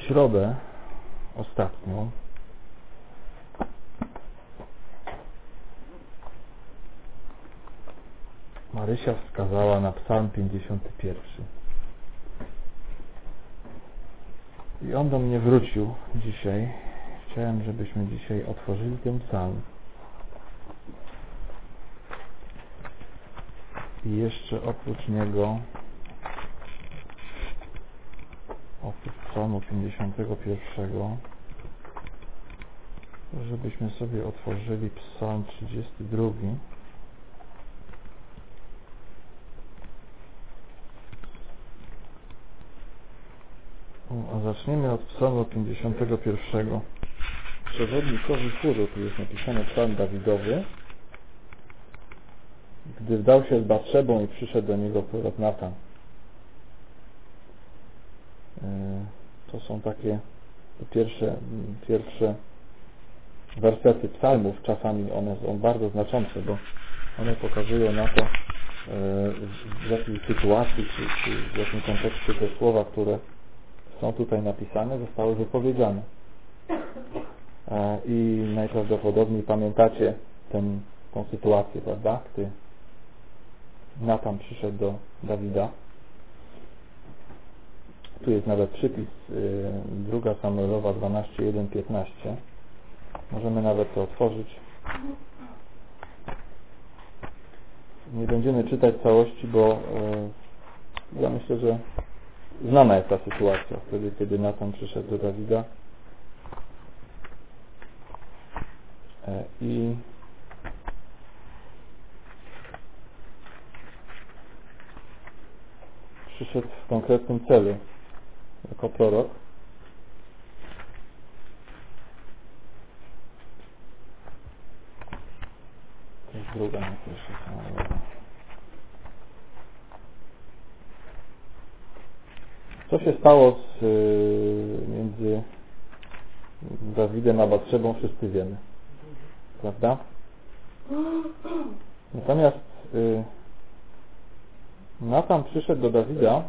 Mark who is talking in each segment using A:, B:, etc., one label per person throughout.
A: środę ostatnią Marysia wskazała na Psalm 51. I on do mnie wrócił dzisiaj. Chciałem, żebyśmy dzisiaj otworzyli ten psalm. I jeszcze oprócz niego, oprócz psalmu 51, żebyśmy sobie otworzyli psalm 32. A zaczniemy od psalmu 51. Przewodnikowi chóru, tu jest napisany psalm Dawidowy. Gdy wdał się z Batszebą i przyszedł do niego prorok Natan. To są takie pierwsze wersety psalmów. Czasami one są bardzo znaczące, bo one pokazują na to, w jakiej sytuacji czy w jakim kontekście te słowa, które są tutaj napisane, zostały wypowiedziane. I najprawdopodobniej pamiętacie tą sytuację, prawda? Gdy Natan przyszedł do Dawida. Tu jest nawet przypis 2 Samuelowa 12, 1, 15. Możemy nawet to otworzyć. Nie będziemy czytać całości, bo ja myślę, że znana jest ta sytuacja, wtedy kiedy Natan przyszedł do Dawida i przyszedł w konkretnym celu jako prorok. To jest druga, nie pierwsza Samuelowa. Co się stało między Dawidem a Batszebą, wszyscy wiemy. Prawda? Natomiast Natan przyszedł do Dawida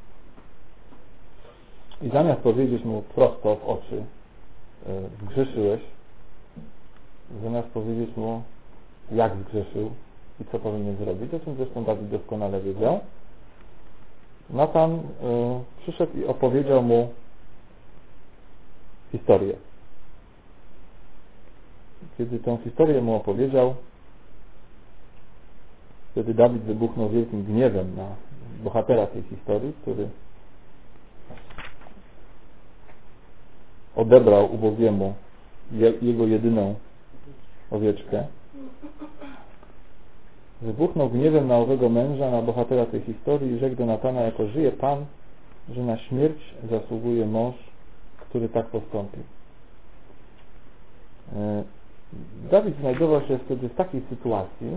A: i zamiast powiedzieć mu prosto w oczy, zgrzeszyłeś, zamiast powiedzieć mu, jak zgrzeszył i co powinien zrobić, o czym zresztą Dawid doskonale wiedział, Natan przyszedł i opowiedział mu historię. Kiedy tę historię mu opowiedział, wtedy Dawid wybuchnął wielkim gniewem na bohatera tej historii, który odebrał ubogiemu jego jedyną owieczkę. Wybuchnął gniewem na owego męża, na bohatera tej historii i rzekł do Natana: jako żyje Pan, że na śmierć zasługuje mąż, który tak postąpił. Dawid znajdował się wtedy w takiej sytuacji,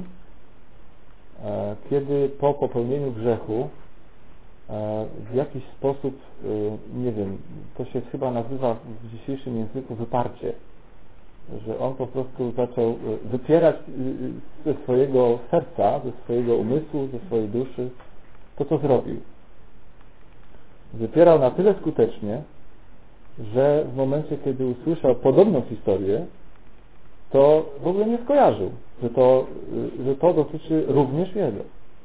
A: kiedy po popełnieniu grzechu w jakiś sposób, nie wiem, to się chyba nazywa w dzisiejszym języku wyparcie, że on po prostu zaczął wypierać ze swojego serca, ze swojego umysłu, ze swojej duszy to, co zrobił. Wypierał na tyle skutecznie, że w momencie, kiedy usłyszał podobną historię, to w ogóle nie skojarzył, że to dotyczy również jego.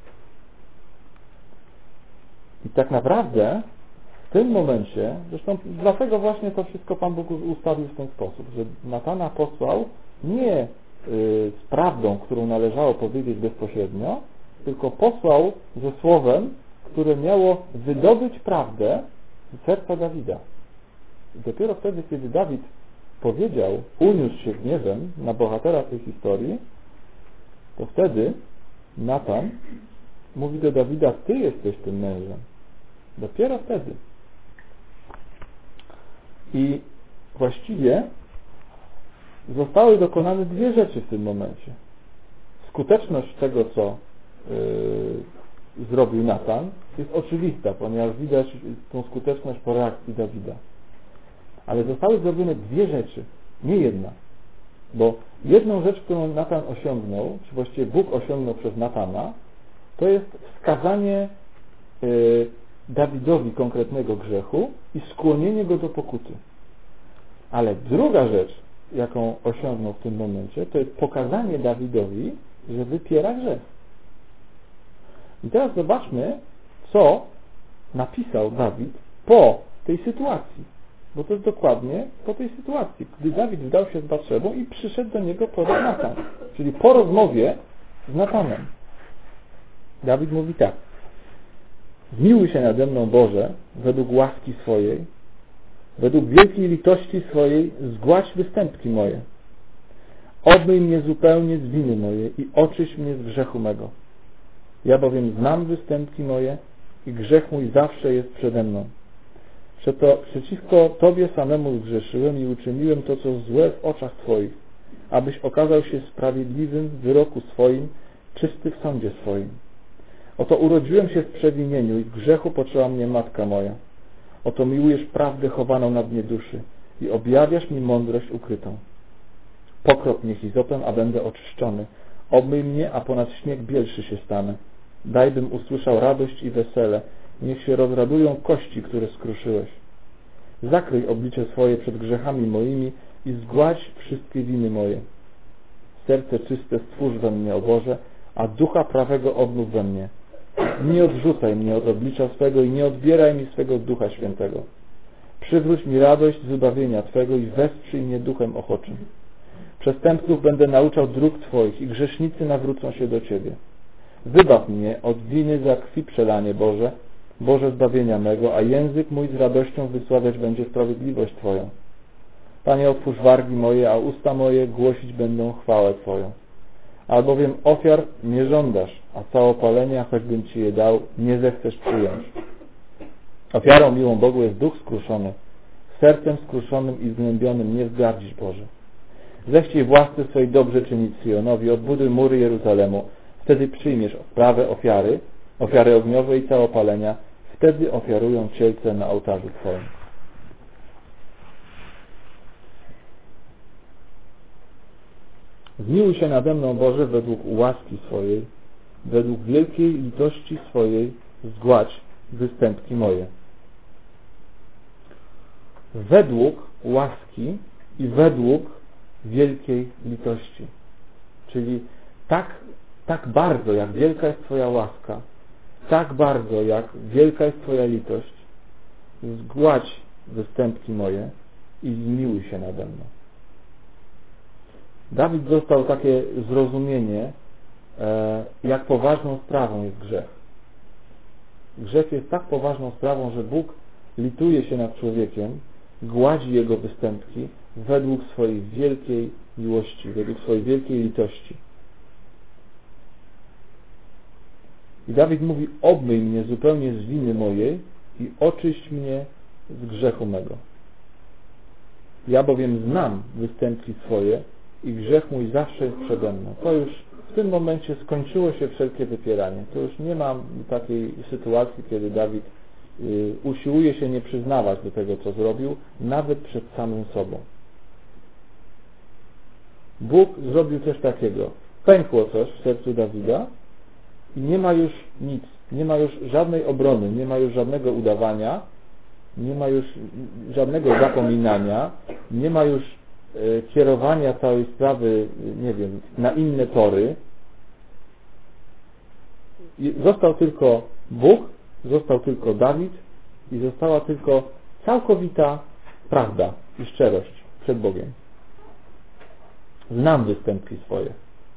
A: I tak naprawdę w tym momencie, zresztą dlatego właśnie to wszystko Pan Bóg ustawił w ten sposób, że Natana posłał nie z prawdą, którą należało powiedzieć bezpośrednio, tylko posłał ze słowem, które miało wydobyć prawdę z serca Dawida. I dopiero wtedy, kiedy Dawid powiedział, uniósł się gniewem na bohatera tej historii, to wtedy Natan mówi do Dawida: ty jesteś tym mężem. Dopiero wtedy. I właściwie zostały dokonane dwie rzeczy w tym momencie. Skuteczność tego, co zrobił Natan, jest oczywista, ponieważ widać tą skuteczność po reakcji Dawida. Ale zostały zrobione dwie rzeczy, nie jedna. Bo jedną rzecz, którą Natan osiągnął, czy właściwie Bóg osiągnął przez Natana, to jest wskazanie Dawidowi konkretnego grzechu i skłonienie go do pokuty. Ale druga rzecz, jaką osiągnął w tym momencie, to jest pokazanie Dawidowi, że wypiera grzech. I teraz zobaczmy, co napisał Dawid po tej sytuacji. Bo to jest dokładnie po tej sytuacji, gdy Dawid wdał się z Batszebą i przyszedł do niego prorok Natan. Czyli po rozmowie z Natanem. Dawid mówi tak: zmiłuj się nade mną, Boże, według łaski swojej, według wielkiej litości swojej zgładź występki moje. Obmyj mnie zupełnie z winy mojej i oczyść mnie z grzechu mego. Ja bowiem znam występki moje i grzech mój zawsze jest przede mną. Przeto przeciwko Tobie samemu zgrzeszyłem i uczyniłem to, co złe w oczach Twoich, abyś okazał się sprawiedliwym w wyroku swoim, czysty w sądzie swoim. Oto urodziłem się w przewinieniu i w grzechu poczęła mnie matka moja. Oto miłujesz prawdę chowaną na dnie duszy i objawiasz mi mądrość ukrytą. Pokrop mnie hizopem, a będę oczyszczony. Obmyj mnie, a ponad śnieg bielszy się stanę. Daj, bym usłyszał radość i wesele. Niech się rozradują kości, które skruszyłeś. Zakryj oblicze swoje przed grzechami moimi i zgładź wszystkie winy moje. Serce czyste stwórz we mnie, o Boże, a ducha prawego obnów we mnie. Nie odrzucaj mnie od oblicza swego i nie odbieraj mi swego Ducha Świętego. Przywróć mi radość z wybawienia Twego i wesprzyj mnie duchem ochoczym. Przestępców będę nauczał dróg Twoich i grzesznicy nawrócą się do Ciebie. Wybaw mnie od winy za krwi przelanie, Boże, Boże zbawienia mego, a język mój z radością wysławiać będzie sprawiedliwość Twoją. Panie, otwórz wargi moje, a usta moje głosić będą chwałę Twoją. Albowiem ofiar nie żądasz, a całopalenia, choćbym Ci je dał, nie zechcesz przyjąć. Ofiarą miłą Bogu jest duch skruszony. Sercem skruszonym i zgnębionym nie wzgardzisz, Boże. Zechciej w łasce swojej dobrze czynić Syjonowi, odbuduj mury Jeruzalemu. Wtedy przyjmiesz odprawę ofiary ogniowe i całopalenia. Wtedy ofiarują cielce na ołtarzu Twoim. Zmiłuj się nade mną, Boże, według łaski swojej, według wielkiej litości swojej zgładź występki moje. Według łaski i według wielkiej litości. Czyli tak bardzo, jak wielka jest Twoja łaska, tak bardzo, jak wielka jest Twoja litość, zgładź występki moje i zmiłuj się nade mną. Dawid dostał takie zrozumienie, jak poważną sprawą jest grzech. Grzech jest tak poważną sprawą, że Bóg lituje się nad człowiekiem, gładzi jego występki według swojej wielkiej miłości, według swojej wielkiej litości. I Dawid mówi: obmyj mnie zupełnie z winy mojej i oczyść mnie z grzechu mego. Ja bowiem znam występki swoje i grzech mój zawsze jest przede mną. To już w tym momencie skończyło się wszelkie wypieranie. To już nie ma takiej sytuacji, kiedy Dawid usiłuje się nie przyznawać do tego, co zrobił, nawet przed samym sobą. Bóg zrobił coś takiego. Pękło coś w sercu Dawida i nie ma już nic. Nie ma już żadnej obrony, nie ma już żadnego udawania, nie ma już żadnego zapominania, nie ma już kierowania całej sprawy, nie wiem, na inne tory. Został tylko Bóg, został tylko Dawid i została tylko całkowita prawda i szczerość przed Bogiem. Znam występki swoje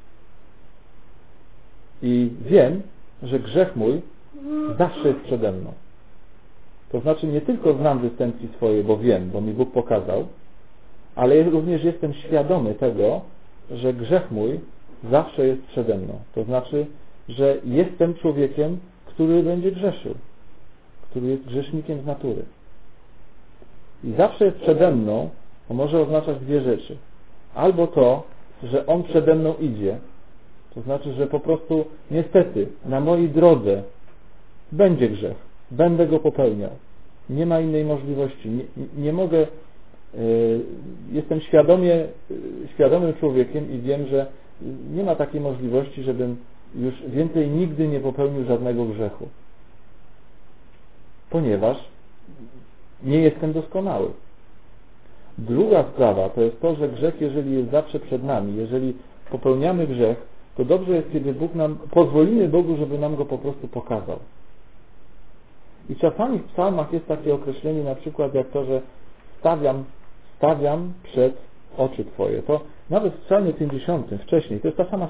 A: i wiem, że grzech mój zawsze jest przede mną. To znaczy nie tylko znam występki swoje, bo wiem, bo mi Bóg pokazał, ale również jestem świadomy tego, że grzech mój zawsze jest przede mną. To znaczy, że jestem człowiekiem, który będzie grzeszył, który jest grzesznikiem z natury. I zawsze jest przede mną, to może oznaczać dwie rzeczy. Albo to, że On przede mną idzie, to znaczy, że po prostu niestety na mojej drodze będzie grzech, będę go popełniał. Nie ma innej możliwości. Nie mogę, jestem świadomym człowiekiem i wiem, że nie ma takiej możliwości, żebym już więcej nigdy nie popełnił żadnego grzechu. ponieważ nie jestem doskonały. Druga sprawa to jest to, że grzech, jeżeli jest zawsze przed nami, jeżeli popełniamy grzech, to dobrze jest, kiedy pozwolimy Bogu, żeby nam go po prostu pokazał. I czasami w psalmach jest takie określenie, na przykład jak to, że stawiam przed oczy Twoje. To nawet w psalmie 50, wcześniej, to jest ta sama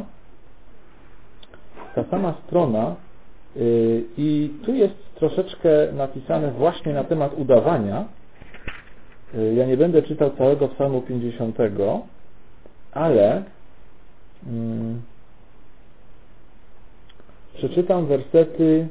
A: strona i tu jest troszeczkę napisane właśnie na temat udawania. Ja nie będę czytał całego psalmu 50, ale przeczytam wersety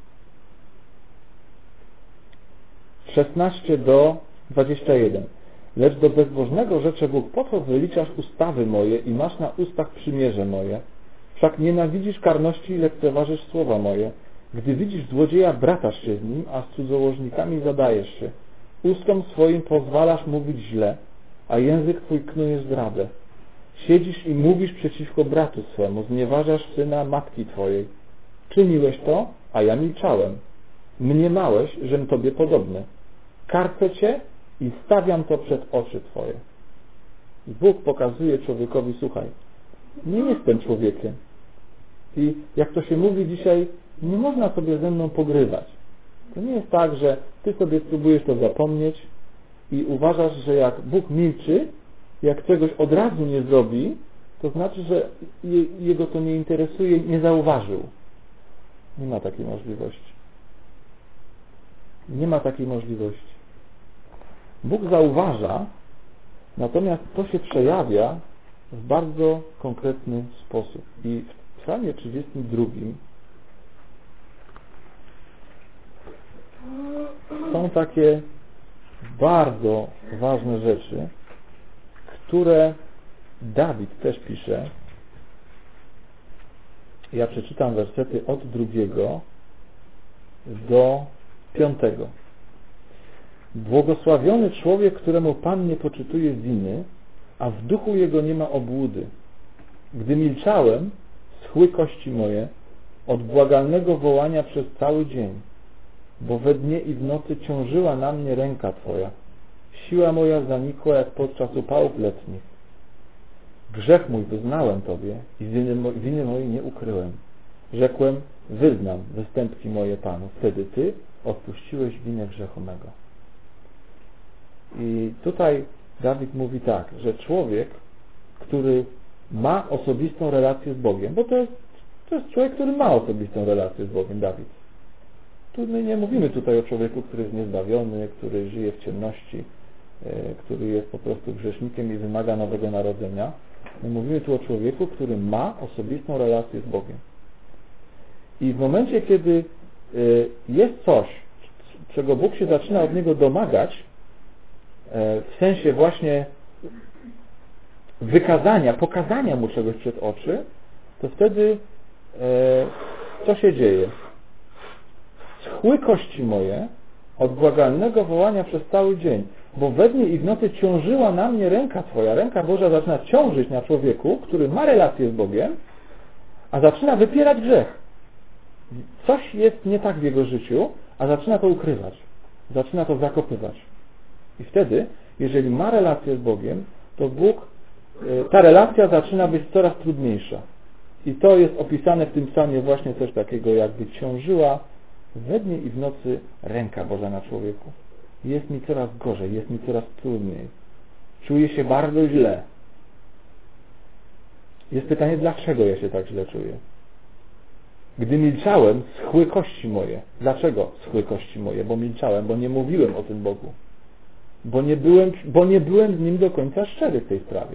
A: 16 do 21. Lecz do bezbożnego rzecze Bóg, po co wyliczasz ustawy moje i masz na ustach przymierze moje? Wszak nienawidzisz karności i lekceważysz słowa moje. Gdy widzisz złodzieja, bratasz się z nim, a z cudzołożnikami zadajesz się. Ustom swoim pozwalasz mówić źle, a język twój knuje zdradę. Siedzisz i mówisz przeciwko bratu swemu, znieważasz syna matki twojej. Czyniłeś to, a ja milczałem. Mniemałeś, żem tobie podobny. Karcę cię i stawiam to przed oczy twoje. Bóg pokazuje człowiekowi, słuchaj, nie jestem człowiekiem. I jak to się mówi dzisiaj, nie można sobie ze mną pogrywać. To nie jest tak, że ty sobie spróbujesz to zapomnieć i uważasz, że jak Bóg milczy, jak czegoś od razu nie zrobi, to znaczy, że jego to nie interesuje, nie zauważył. Nie ma takiej możliwości. Nie ma takiej możliwości. Bóg zauważa, natomiast to się przejawia w bardzo konkretny sposób. I w psalmie 32 są takie bardzo ważne rzeczy, które Dawid też pisze. Ja przeczytam wersety od 2 do 5. Błogosławiony człowiek, któremu Pan nie poczytuje winy, a w duchu jego nie ma obłudy. Gdy milczałem, schły kości moje od błagalnego wołania przez cały dzień, bo we dnie i w nocy ciążyła na mnie ręka Twoja. Siła moja zanikła jak podczas upałów letnich. Grzech mój wyznałem Tobie i winy mojej nie ukryłem. Rzekłem, wyznam występki moje Panu. Wtedy Ty odpuściłeś winę grzechu mego. I tutaj Dawid mówi tak, że człowiek, który ma osobistą relację z Bogiem, bo to jest człowiek, który ma osobistą relację z Bogiem, Dawid. Tu my nie mówimy tutaj o człowieku, który jest niezbawiony, który żyje w ciemności, który jest po prostu grzesznikiem i wymaga nowego narodzenia. My mówimy tu o człowieku, który ma osobistą relację z Bogiem. I w momencie, kiedy jest coś, czego Bóg się zaczyna od niego domagać, w sensie właśnie wykazania, pokazania mu czegoś przed oczy, to wtedy co się dzieje? Schły kości moje od błagalnego wołania przez cały dzień, bo we dnie i w nocy ciążyła na mnie ręka Twoja. Ręka Boża zaczyna ciążyć na człowieku, który ma relację z Bogiem, a zaczyna wypierać grzech. Coś jest nie tak w jego życiu, a zaczyna to ukrywać. Zaczyna to zakopywać. I wtedy, jeżeli ma relację z Bogiem, to ta relacja zaczyna być coraz trudniejsza. I to jest opisane w tym psalmie właśnie coś takiego, jakby ciążyła we dnie i w nocy ręka Boża na człowieku. Jest mi coraz gorzej, jest mi coraz trudniej. Czuję się bardzo źle. Jest pytanie, dlaczego ja się tak źle czuję? Gdy milczałem, schły kości moje. Dlaczego schły kości moje? Bo milczałem, bo nie mówiłem o tym Bogu. Bo nie byłem z Nim do końca szczery w tej sprawie.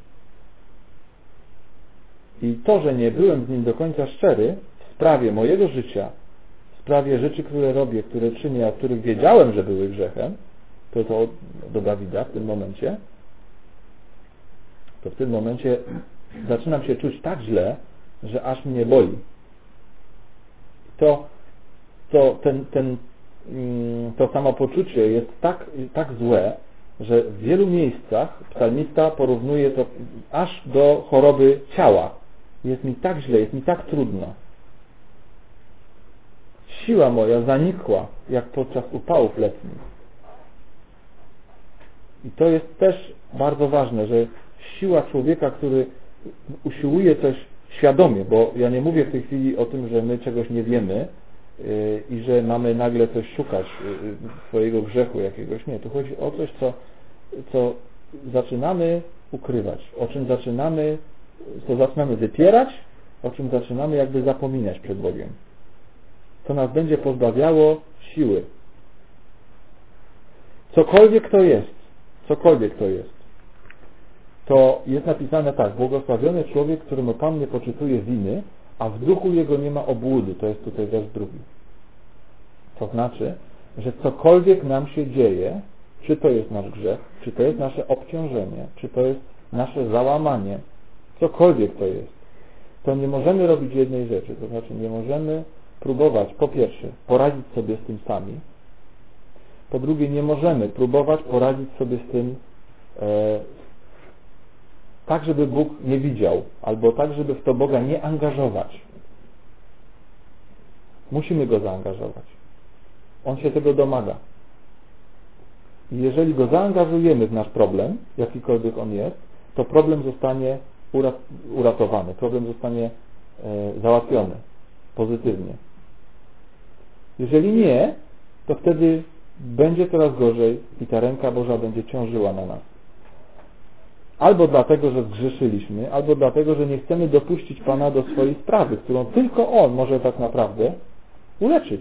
A: I to, że nie byłem z Nim do końca szczery w sprawie mojego życia, w sprawie rzeczy, które robię, które czynię, a których wiedziałem, że były grzechem, to do Dawida w tym momencie zaczynam się czuć tak źle, że aż mnie boli. To samopoczucie jest tak złe, że w wielu miejscach psalmista porównuje to aż do choroby ciała. Jest mi tak źle, jest mi tak trudno. siła moja zanikła, jak podczas upałów letnich. I to jest też bardzo ważne, że siła człowieka, który usiłuje coś świadomie, bo ja nie mówię w tej chwili o tym, że my czegoś nie wiemy i że mamy nagle coś szukać swojego grzechu jakiegoś. Nie, tu chodzi o coś, co zaczynamy ukrywać, co zaczynamy wypierać, o czym zaczynamy jakby zapominać przed Bogiem. Co nas będzie pozbawiało siły. Cokolwiek to jest, to jest napisane tak: błogosławiony człowiek, któremu Pan nie poczytuje winy, a w duchu jego nie ma obłudy. To jest tutaj wiersz 2. To znaczy, że cokolwiek nam się dzieje, czy to jest nasz grzech, czy to jest nasze obciążenie, czy to jest nasze załamanie, cokolwiek to jest, to nie możemy robić jednej rzeczy. To znaczy, nie możemy próbować, po pierwsze, poradzić sobie z tym sami. Po drugie, nie możemy próbować poradzić sobie z tym tak, żeby Bóg nie widział, albo tak, żeby w to Boga nie angażować. Musimy Go zaangażować. On się tego domaga. I jeżeli Go zaangażujemy w nasz problem, jakikolwiek on jest, to problem zostanie uratowany, problem zostanie załatwiony pozytywnie. Jeżeli nie, to wtedy będzie coraz gorzej i ta ręka Boża będzie ciążyła na nas. Albo dlatego, że zgrzeszyliśmy, albo dlatego, że nie chcemy dopuścić Pana do swojej sprawy, którą tylko On może tak naprawdę uleczyć.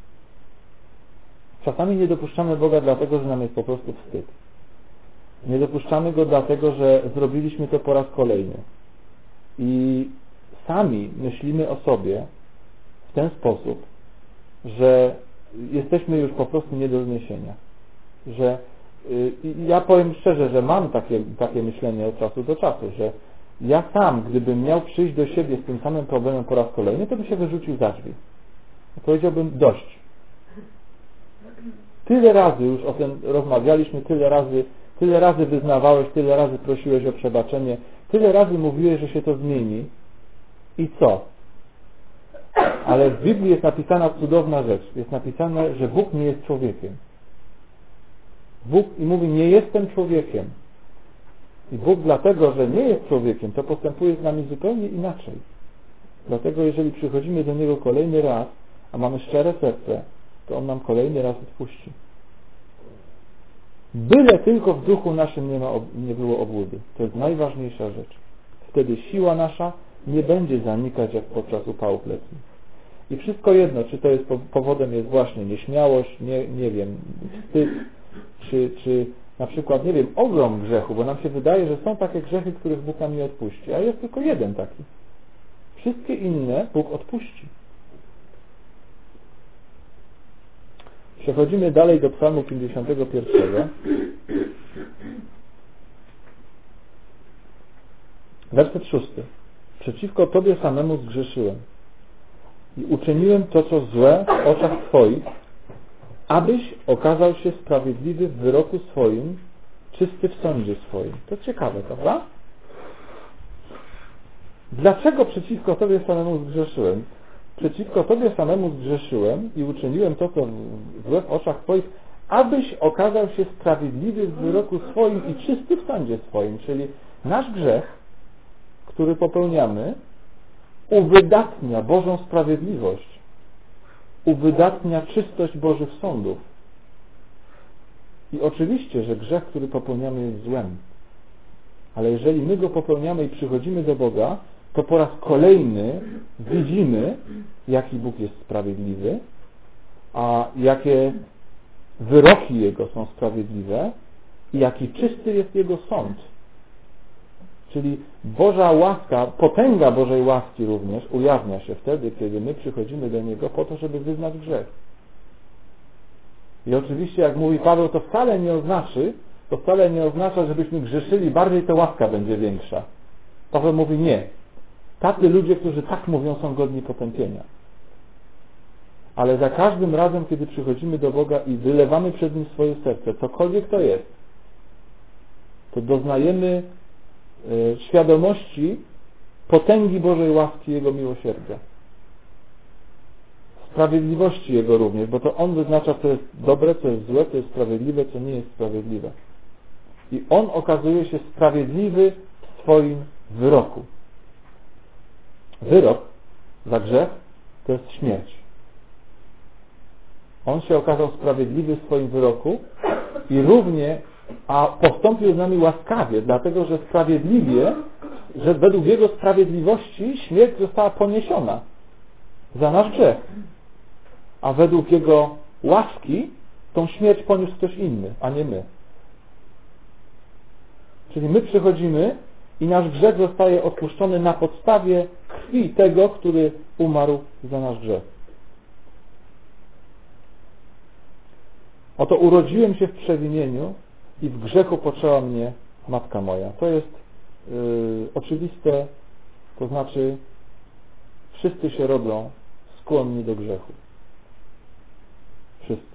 A: Czasami nie dopuszczamy Boga dlatego, że nam jest po prostu wstyd. Nie dopuszczamy Go dlatego, że zrobiliśmy to po raz kolejny. I sami myślimy o sobie w ten sposób, że jesteśmy już po prostu nie do zniesienia. Że ja powiem szczerze, że mam takie myślenie od czasu do czasu, że ja sam, gdybym miał przyjść do siebie z tym samym problemem po raz kolejny, to bym się wyrzucił za drzwi. Powiedziałbym dość. Tyle razy już o tym rozmawialiśmy, tyle razy wyznawałeś, tyle razy prosiłeś o przebaczenie, tyle razy mówiłeś, że się to zmieni. I co? Ale w Biblii jest napisana cudowna rzecz. Jest napisane, że Bóg nie jest człowiekiem. Bóg i mówi, nie jestem człowiekiem. I Bóg dlatego, że nie jest człowiekiem, to postępuje z nami zupełnie inaczej. Dlatego jeżeli przychodzimy do Niego kolejny raz, a mamy szczere serce, to On nam kolejny raz odpuści. Byle tylko w duchu naszym nie było obłudy. To jest najważniejsza rzecz. Wtedy siła nasza nie będzie zanikać jak podczas upałów letnich. I wszystko jedno, czy to jest powodem jest właśnie nieśmiałość, nie wiem, wstyd, czy na przykład, nie wiem, ogrom grzechu, bo nam się wydaje, że są takie grzechy, których Bóg nam nie odpuści, a jest tylko jeden taki. Wszystkie inne Bóg odpuści. Przechodzimy dalej do Psalmu 51. Werset 6. Przeciwko Tobie samemu zgrzeszyłem i uczyniłem to, co złe w oczach Twoich, abyś okazał się sprawiedliwy w wyroku swoim, czysty w sądzie swoim. To ciekawe, prawda? Dlaczego przeciwko Tobie samemu zgrzeszyłem? Przeciwko Tobie samemu zgrzeszyłem i uczyniłem to, co złe w oczach Twoich, abyś okazał się sprawiedliwy w wyroku swoim i czysty w sądzie swoim. Czyli nasz grzech, który popełniamy, uwydatnia Bożą sprawiedliwość, uwydatnia czystość Bożych sądów. I oczywiście, że grzech, który popełniamy, jest złem. Ale jeżeli my go popełniamy i przychodzimy do Boga, to po raz kolejny widzimy, jaki Bóg jest sprawiedliwy, a jakie wyroki Jego są sprawiedliwe i jaki czysty jest Jego sąd. Czyli Boża łaska, potęga Bożej łaski również ujawnia się wtedy, kiedy my przychodzimy do Niego po to, żeby wyznać grzech. I oczywiście, jak mówi Paweł, to wcale nie oznacza, żebyśmy grzeszyli bardziej, to łaska będzie większa. Paweł mówi nie. Tacy ludzie, którzy tak mówią, są godni potępienia. Ale za każdym razem, kiedy przychodzimy do Boga i wylewamy przed Nim swoje serce, cokolwiek to jest, to doznajemy świadomości potęgi Bożej łaski i Jego miłosierdzia. sprawiedliwości Jego również, bo to On wyznacza, co jest dobre, co jest złe, co jest sprawiedliwe, co nie jest sprawiedliwe. I On okazuje się sprawiedliwy w swoim wyroku. Wyrok za grzech to jest śmierć. On się okazał sprawiedliwy w swoim wyroku i równie, a postąpił z nami łaskawie, dlatego że sprawiedliwie, że według Jego sprawiedliwości śmierć została poniesiona za nasz grzech. A według Jego łaski tą śmierć poniósł ktoś inny, a nie my. Czyli my przychodzimy i nasz grzech zostaje odpuszczony na podstawie krwi tego, który umarł za nasz grzech. Oto urodziłem się w przewinieniu i w grzechu poczęła mnie matka moja. To jest oczywiste, to znaczy wszyscy się rodzą skłonni do grzechu. Wszyscy.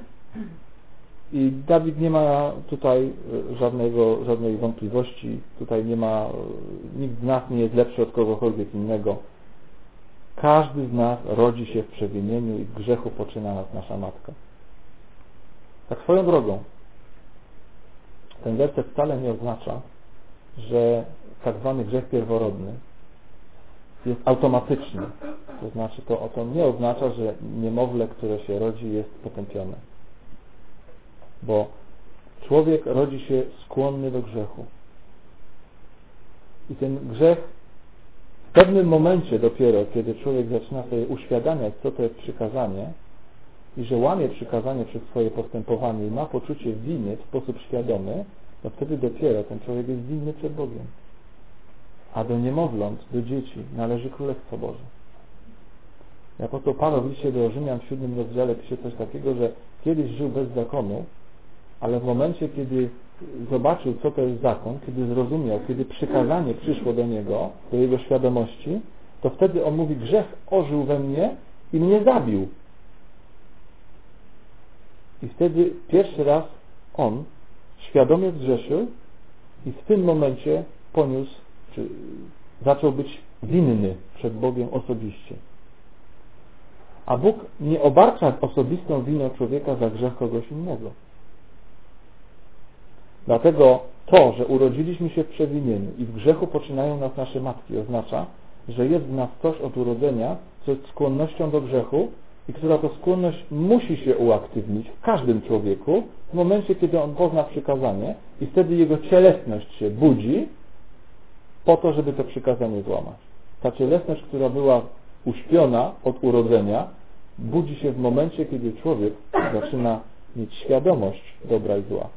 A: I Dawid nie ma tutaj żadnej wątpliwości, tutaj nie ma, nikt z nas nie jest lepszy od kogokolwiek innego. Każdy z nas rodzi się w przewinieniu i w grzechu poczyna nas nasza matka. Tak swoją drogą, ten werset wcale nie oznacza, że tak zwany grzech pierworodny jest automatyczny. To znaczy, to nie oznacza, że niemowlę, które się rodzi, jest potępione. Bo człowiek rodzi się skłonny do grzechu. I ten grzech w pewnym momencie dopiero, kiedy człowiek zaczyna sobie uświadamiać, co to jest przykazanie i że łamie przykazanie przez swoje postępowanie i ma poczucie winy w sposób świadomy, to wtedy dopiero ten człowiek jest winny przed Bogiem. A do niemowląt, do dzieci należy Królestwo Boże. Apostoł Paweł w liście do Rzymian w 7 rozdziale pisze coś takiego, że kiedyś żył bez zakonu, ale w momencie, kiedy zobaczył, co to jest zakon, kiedy zrozumiał, kiedy przykazanie przyszło do niego, do jego świadomości, to wtedy on mówi, grzech ożył we mnie i mnie zabił. I wtedy pierwszy raz on świadomie zgrzeszył i w tym momencie poniósł, czy zaczął być winny przed Bogiem osobiście. A Bóg nie obarcza osobistą winą człowieka za grzech kogoś innego. Dlatego to, że urodziliśmy się w przewinieniu i w grzechu poczynają nas nasze matki, oznacza, że jest w nas coś od urodzenia, co jest skłonnością do grzechu i która to skłonność musi się uaktywnić w każdym człowieku w momencie, kiedy on pozna przykazanie i wtedy jego cielesność się budzi po to, żeby to przykazanie złamać. Ta cielesność, która była uśpiona od urodzenia, budzi się w momencie, kiedy człowiek zaczyna mieć świadomość dobra i zła.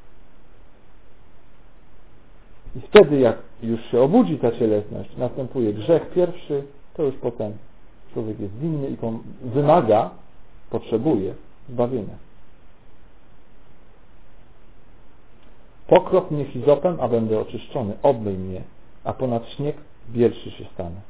A: I wtedy, jak już się obudzi ta cielesność, następuje grzech pierwszy, to już potem człowiek jest winny i wymaga, potrzebuje zbawienia. Pokrop mnie hizopem, a będę oczyszczony, obmyj mnie, a ponad śnieg bielszy się stanę.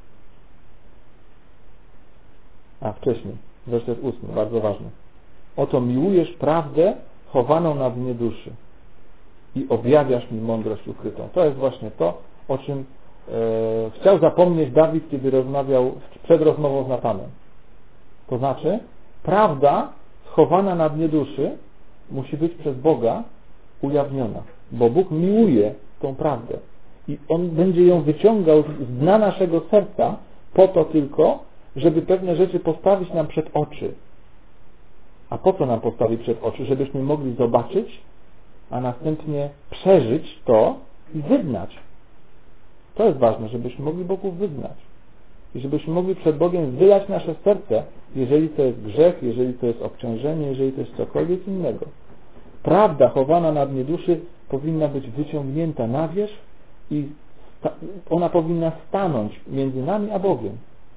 A: A wcześniej, werset 8, bardzo ważny. Oto miłujesz prawdę chowaną na dnie duszy i objawiasz mi mądrość ukrytą. To jest właśnie to, o czym chciał zapomnieć Dawid, kiedy rozmawiał przed rozmową z Natanem. To znaczy, prawda schowana na dnie duszy musi być przez Boga ujawniona, bo Bóg miłuje tą prawdę i On będzie ją wyciągał z dna naszego serca po to tylko, żeby pewne rzeczy postawić nam przed oczy. A po co nam postawi przed oczy? Żebyśmy mogli zobaczyć, a następnie przeżyć to i wyznać. To jest ważne, żebyśmy mogli Bogu wyznać. I żebyśmy mogli przed Bogiem wylać nasze serce, jeżeli to jest grzech, jeżeli to jest obciążenie, jeżeli to jest cokolwiek innego. Prawda chowana na dnie duszy powinna być wyciągnięta na wierzch i ona powinna stanąć między nami a Bogiem.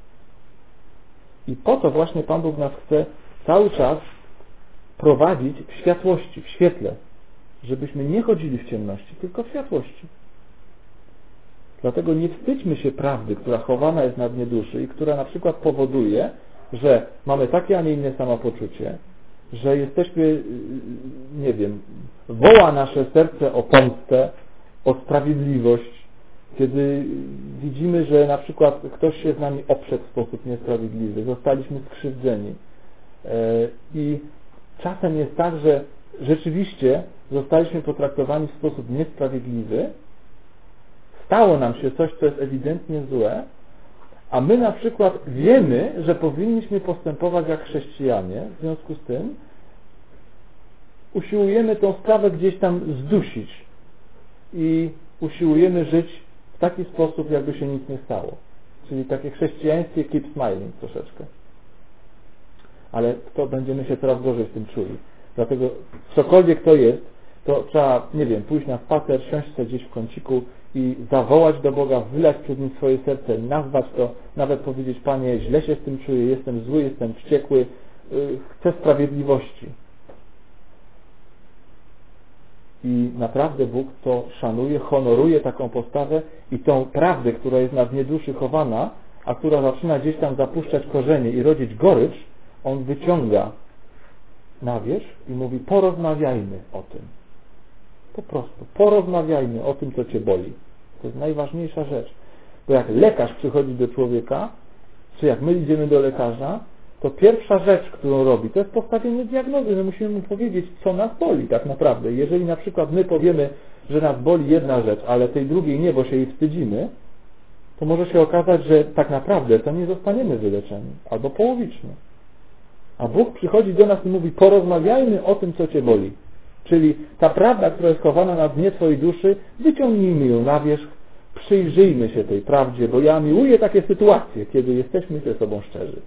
A: I po to właśnie Pan Bóg nas chce cały czas prowadzić w światłości, w świetle, żebyśmy nie chodzili w ciemności, tylko w światłości. Dlatego nie wstydźmy się prawdy, która chowana jest na dnie duszy i która na przykład powoduje, że mamy takie, a nie inne samopoczucie, że jesteśmy, nie wiem, woła nasze serce o pomstę, o sprawiedliwość kiedy widzimy, że na przykład ktoś się z nami oprzedł w sposób niesprawiedliwy, zostaliśmy skrzywdzeni. I czasem jest tak, że rzeczywiście zostaliśmy potraktowani w sposób niesprawiedliwy, stało nam się coś, co jest ewidentnie złe, a my na przykład wiemy, że powinniśmy postępować jak chrześcijanie, w związku z tym usiłujemy tą sprawę gdzieś tam zdusić i usiłujemy żyć w taki sposób, jakby się nic nie stało. Czyli takie chrześcijańskie keep smiling troszeczkę. Ale to będziemy się coraz gorzej w tym czuli. Dlatego cokolwiek to jest, to trzeba, nie wiem, pójść na spacer, siąść sobie gdzieś w kąciku i zawołać do Boga, wylać przed Nim swoje serce, nazwać to, nawet powiedzieć: Panie, źle się z tym czuję, jestem zły, jestem wściekły, chcę sprawiedliwości. I naprawdę Bóg to szanuje, honoruje taką postawę i tą prawdę, która jest na dnie duszy chowana, a która zaczyna gdzieś tam zapuszczać korzenie i rodzić gorycz, On wyciąga na wierzch i mówi: porozmawiajmy o tym. Po prostu porozmawiajmy o tym, co Cię boli. To jest najważniejsza rzecz. Bo jak lekarz przychodzi do człowieka, czy jak my idziemy do lekarza, to pierwsza rzecz, którą robi, to jest postawienie diagnozy. My musimy mu powiedzieć, co nas boli tak naprawdę. Jeżeli na przykład my powiemy, że nas boli jedna rzecz, ale tej drugiej nie, bo się jej wstydzimy, to może się okazać, że tak naprawdę to nie zostaniemy wyleczeni. Albo połowicznie. A Bóg przychodzi do nas i mówi: porozmawiajmy o tym, co Cię boli. Czyli ta prawda, która jest chowana na dnie Twojej duszy, wyciągnijmy ją na wierzch, przyjrzyjmy się tej prawdzie, bo ja miłuję takie sytuacje, kiedy jesteśmy ze sobą szczerzy.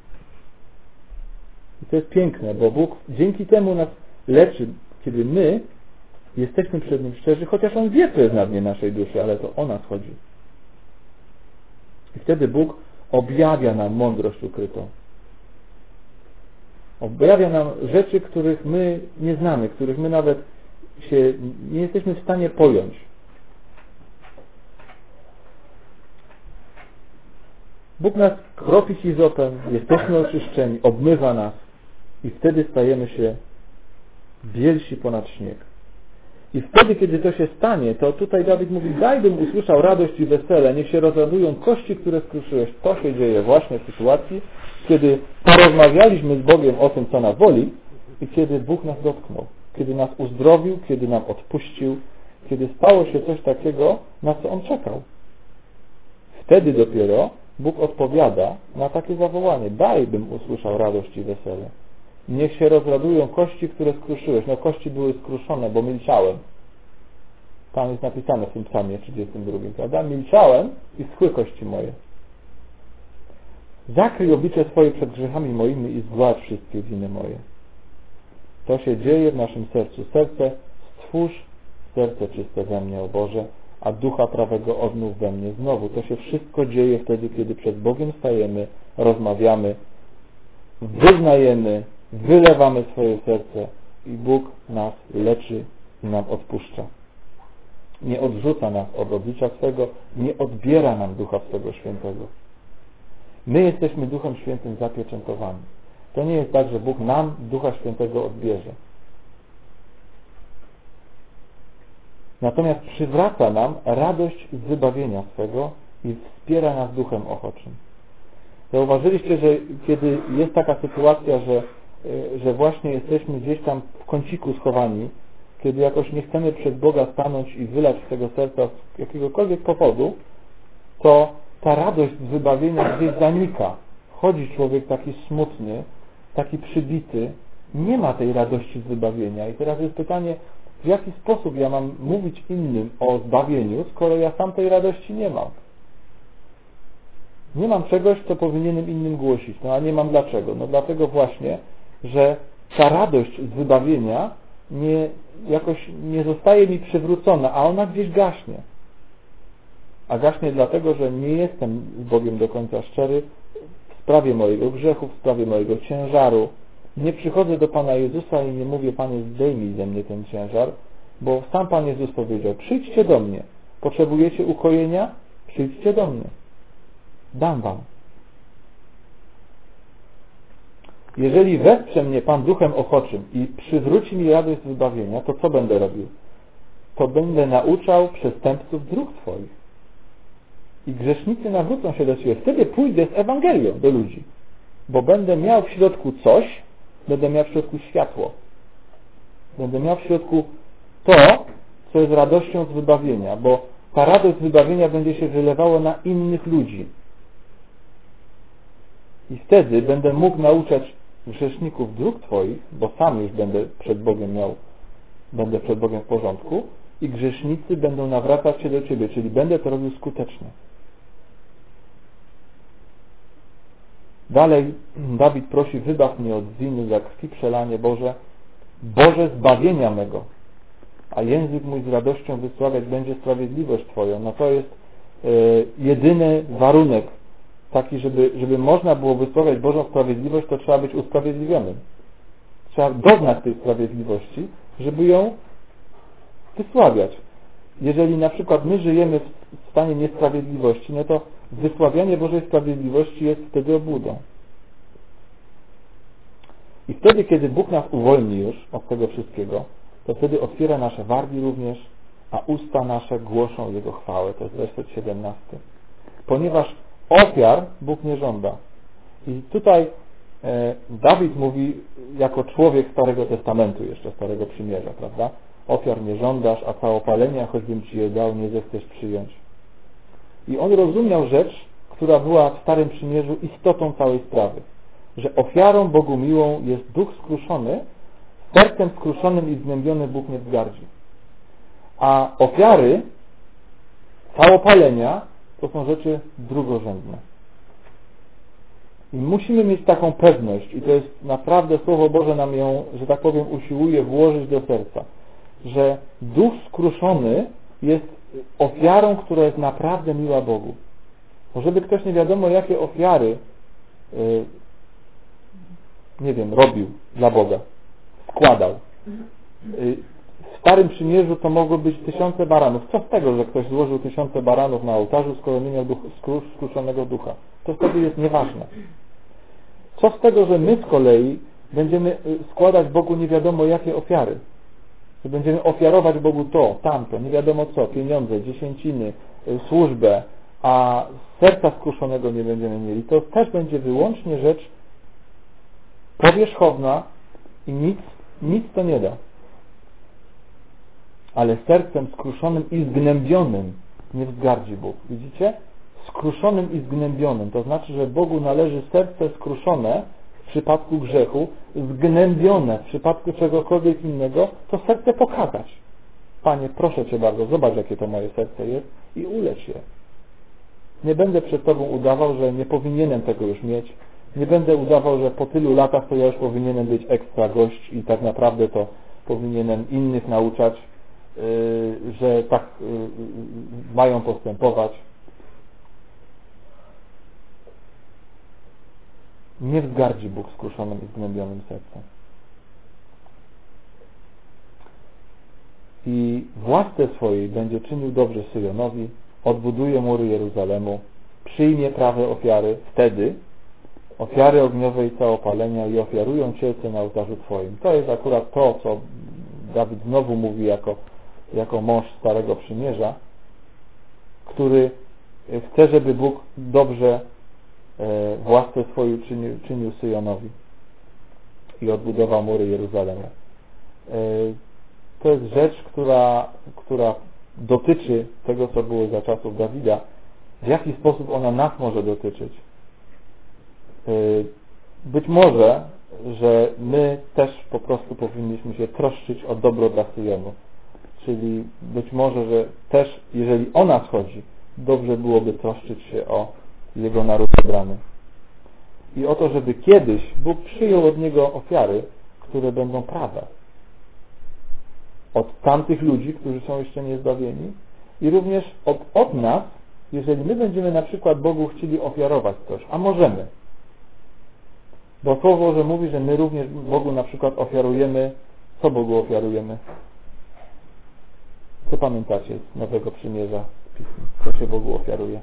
A: I to jest piękne, bo Bóg dzięki temu nas leczy, kiedy my jesteśmy przed Nim szczerzy, chociaż On wie, co jest na dnie naszej duszy, ale to o nas chodzi. I wtedy Bóg objawia nam mądrość ukrytą. Objawia nam rzeczy, których my nie znamy, których my nawet nie jesteśmy w stanie pojąć. Bóg nas kropi hizopem, jesteśmy oczyszczeni, obmywa nas i wtedy stajemy się bielsi ponad śnieg. I wtedy, kiedy to się stanie, to tutaj Dawid mówi: daj, bym usłyszał radość i wesele, niech się rozradują kości, które skruszyłeś. To się dzieje właśnie w sytuacji, kiedy porozmawialiśmy z Bogiem o tym, co nas boli i kiedy Bóg nas dotknął, kiedy nas uzdrowił, kiedy nam odpuścił, kiedy stało się coś takiego, na co On czekał. Wtedy dopiero Bóg odpowiada na takie zawołanie: daj, bym usłyszał radość i wesele. Niech się rozradują kości, które skruszyłeś. No, kości były skruszone, bo milczałem. Tam jest napisane w tym psalmie 32, prawda? Milczałem i schły kości moje. Zakryj oblicze swoje przed grzechami moimi i zgładź wszystkie winy moje. To się dzieje w naszym sercu. Stwórz serce czyste we mnie, o Boże, a ducha prawego odnów we mnie. Znowu, to się wszystko dzieje wtedy, kiedy przed Bogiem stajemy, rozmawiamy, wyznajemy, wylewamy swoje serce i Bóg nas leczy i nam odpuszcza. Nie odrzuca nas od oblicza swego, nie odbiera nam Ducha swego Świętego. My jesteśmy Duchem Świętym zapieczętowani. To nie jest tak, że Bóg nam Ducha Świętego odbierze. Natomiast przywraca nam radość z wybawienia swego i wspiera nas duchem ochoczym. Zauważyliście, że kiedy jest taka sytuacja, że właśnie jesteśmy gdzieś tam w kąciku schowani, kiedy jakoś nie chcemy przed Boga stanąć i wylać z tego serca z jakiegokolwiek powodu, to ta radość z wybawienia gdzieś zanika. Chodzi człowiek taki smutny, taki przybity, nie ma tej radości z wybawienia. I teraz jest pytanie, w jaki sposób ja mam mówić innym o zbawieniu, skoro ja sam tej radości nie mam. Nie mam czegoś, co powinienem innym głosić. No a nie mam dlaczego? No dlatego właśnie, że ta radość z wybawienia jakoś nie zostaje mi przywrócona, a ona gdzieś gaśnie. A gaśnie dlatego, że nie jestem z Bogiem do końca szczery w sprawie mojego grzechu, w sprawie mojego ciężaru. Nie przychodzę do Pana Jezusa i nie mówię: Panie, zdejmij ze mnie ten ciężar, bo sam Pan Jezus powiedział: przyjdźcie do mnie. Potrzebujecie ukojenia? Przyjdźcie do mnie. Dam wam. Jeżeli wesprze mnie Pan duchem ochoczym i przywróci mi radość z wybawienia, to co będę robił? To będę nauczał przestępców dróg Twoich. i grzesznicy nawrócą się do Ciebie. Wtedy pójdę z Ewangelią do ludzi, bo będę miał w środku coś, będę miał w środku światło. Będę miał w środku to, co jest radością z wybawienia, bo ta radość z wybawienia będzie się wylewało na innych ludzi. I wtedy będę mógł nauczać grzeszników dróg Twoich, bo sam już będę przed Bogiem w porządku i grzesznicy będą nawracać się do Ciebie, czyli będę to robił skutecznie. Dalej Dawid prosi: wybaw mnie od winy za krwi przelanie, Boże zbawienia mego, a język mój z radością wysławiać będzie sprawiedliwość Twoją. No to jest jedyny warunek taki, żeby można było wysławiać Bożą sprawiedliwość, to trzeba być usprawiedliwionym. Trzeba doznać tej sprawiedliwości, żeby ją wysławiać. Jeżeli na przykład my żyjemy w stanie niesprawiedliwości, no to wysławianie Bożej sprawiedliwości jest wtedy obłudą. I wtedy, kiedy Bóg nas uwolni już od tego wszystkiego, to wtedy otwiera nasze wargi również, a usta nasze głoszą Jego chwałę. To jest werset 17. Ponieważ ofiar Bóg nie żąda. I tutaj Dawid mówi jako człowiek Starego Testamentu, jeszcze Starego Przymierza, prawda? Ofiar nie żądasz, a całopalenia, choćbym Ci je dał, nie zechcesz przyjąć. I on rozumiał rzecz, która była w Starym Przymierzu istotą całej sprawy. Że ofiarą Bogu miłą jest duch skruszony, sercem skruszonym i zgnębionym Bóg nie wzgardzi. A ofiary, całopalenia to są rzeczy drugorzędne. I musimy mieć taką pewność, i to jest naprawdę Słowo Boże nam ją, że tak powiem, usiłuje włożyć do serca, że duch skruszony jest ofiarą, która jest naprawdę miła Bogu. Bo żeby ktoś nie wiadomo jakie ofiary robił dla Boga, składał. W Starym Przymierzu to mogło być 1000 baranów. Co z tego, że ktoś złożył 1000 baranów na ołtarzu, skoro nie miał skruszonego ducha? To wtedy jest nieważne. Co z tego, że my z kolei będziemy składać Bogu nie wiadomo jakie ofiary? Że będziemy ofiarować Bogu to, tamto, nie wiadomo co, pieniądze, dziesięciny, służbę, a serca skruszonego nie będziemy mieli. To też będzie wyłącznie rzecz powierzchowna i nic to nie da. Ale sercem skruszonym i zgnębionym nie wzgardzi Bóg. Widzicie? Skruszonym i zgnębionym. To znaczy, że Bogu należy serce skruszone w przypadku grzechu, zgnębione w przypadku czegokolwiek innego, to serce pokazać. Panie, proszę Cię bardzo, zobacz jakie to moje serce jest i ulecz je. Nie będę przed Tobą udawał, że nie powinienem tego już mieć. Nie będę udawał, że po tylu latach to ja już powinienem być ekstra gość i tak naprawdę to powinienem innych nauczać, że tak mają postępować. Nie wzgardzi Bóg skruszonym i zgnębionym sercem. I w łasce swojej będzie czynił dobrze Syjonowi, odbuduje mury Jeruzalemu, przyjmie prawe ofiary, wtedy ofiary ogniowe i całopalenia i ofiarują Cielce na ołtarzu Twoim. To jest akurat to, co Dawid znowu mówi jako mąż Starego Przymierza, który chce, żeby Bóg dobrze w łasce swojej czynił Syjonowi i odbudował mury Jeruzalemu. To jest rzecz, która dotyczy tego, co było za czasów Dawida. W jaki sposób ona nas może dotyczyć? Być może, że my też po prostu powinniśmy się troszczyć o dobro dla Syjonu. Czyli być może, że też, jeżeli o nas chodzi, dobrze byłoby troszczyć się o Jego naród wybrany. I o to, żeby kiedyś Bóg przyjął od Niego ofiary, które będą prawe. Od tamtych ludzi, którzy są jeszcze niezbawieni, i również od nas, jeżeli my będziemy na przykład Bogu chcieli ofiarować coś, a możemy. Bo Słowo Boże mówi, że my również Bogu na przykład ofiarujemy. Co Bogu ofiarujemy? Co pamiętacie z Nowego Przymierza z Pisma? Co się Bogu ofiaruje?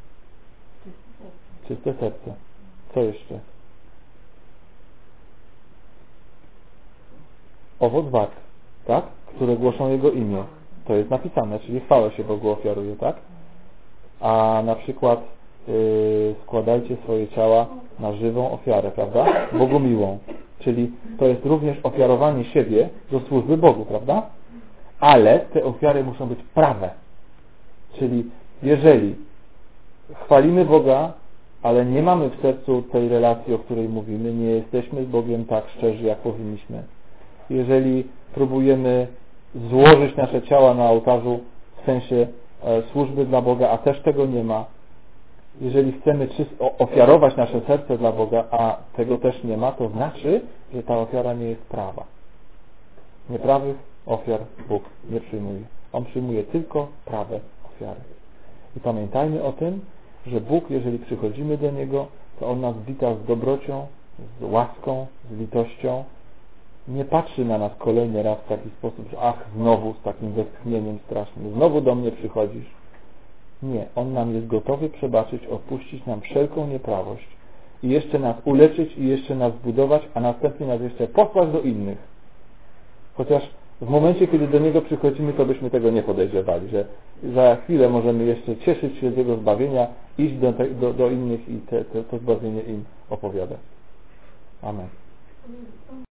A: Czyste serce. Co jeszcze? Owoc warg, tak? Które głoszą Jego imię. To jest napisane, czyli chwałę się Bogu ofiaruje, tak? a na przykład składajcie swoje ciała na żywą ofiarę, prawda? Bogu miłą. Czyli to jest również ofiarowanie siebie do służby Bogu, prawda? Ale te ofiary muszą być prawe. Czyli jeżeli chwalimy Boga, ale nie mamy w sercu tej relacji, o której mówimy, nie jesteśmy z Bogiem tak szczerzy, jak powinniśmy. Jeżeli próbujemy złożyć nasze ciała na ołtarzu w sensie służby dla Boga, a też tego nie ma, jeżeli chcemy ofiarować nasze serce dla Boga, a tego też nie ma, to znaczy, że ta ofiara nie jest prawa. Nieprawych ofiar Bóg nie przyjmuje. On przyjmuje tylko prawe ofiary. I pamiętajmy o tym, że Bóg, jeżeli przychodzimy do Niego, to On nas wita z dobrocią, z łaską, z litością. Nie patrzy na nas kolejny raz w taki sposób, że znowu z takim westchnieniem strasznym, znowu do mnie przychodzisz. Nie, On nam jest gotowy przebaczyć, odpuścić nam wszelką nieprawość i jeszcze nas uleczyć i jeszcze nas zbudować, a następnie nas jeszcze posłać do innych. Chociaż w momencie, kiedy do Niego przychodzimy, to byśmy tego nie podejrzewali, że za chwilę możemy jeszcze cieszyć się z Jego zbawienia, iść do innych i to zbawienie im opowiadać. Amen.